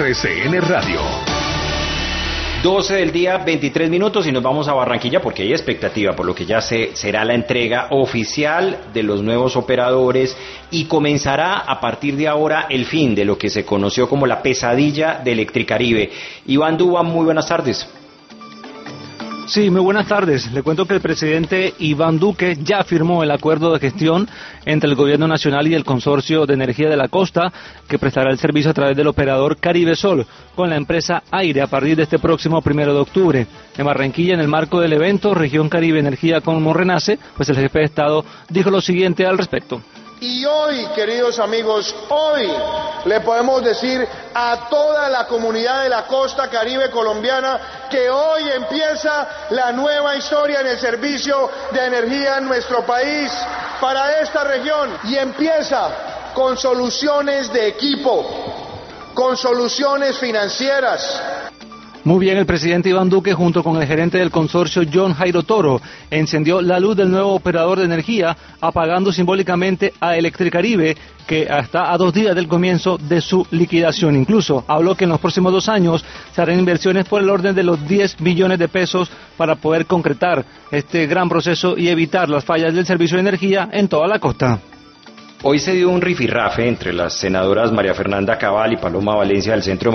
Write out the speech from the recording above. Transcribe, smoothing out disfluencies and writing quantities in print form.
RCN Radio. 12 del día, 23 minutos y nos vamos a Barranquilla porque hay expectativa por lo que ya será la entrega oficial de los nuevos operadores y comenzará a partir de ahora el fin de lo que se conoció como la pesadilla de Electricaribe. Iván Duba, muy buenas tardes. Sí, muy buenas tardes. Le cuento que el presidente Iván Duque ya firmó el acuerdo de gestión entre el Gobierno Nacional y el Consorcio de Energía de la Costa, que prestará el servicio a través del operador Caribe Sol, con la empresa Aire a partir de este próximo 1 de octubre. En Barranquilla, en el marco del evento Región Caribe Energía como Renace, pues el jefe de Estado dijo lo siguiente al respecto. Y hoy, queridos amigos, hoy le podemos decir a toda la comunidad de la costa caribe colombiana que hoy empieza la nueva historia en el servicio de energía en nuestro país para esta región. Y empieza con soluciones de equipo, con soluciones financieras. Muy bien, el presidente Iván Duque junto con el gerente del consorcio John Jairo Toro encendió la luz del nuevo operador de energía, apagando simbólicamente a Electricaribe, que está a 2 días del comienzo de su liquidación. Incluso habló que en los próximos 2 años se harán inversiones por el orden de los 10 billones de pesos para poder concretar este gran proceso y evitar las fallas del servicio de energía en toda la costa. Hoy se dio un rifirrafe entre las senadoras María Fernanda Cabal y Paloma Valencia del Centro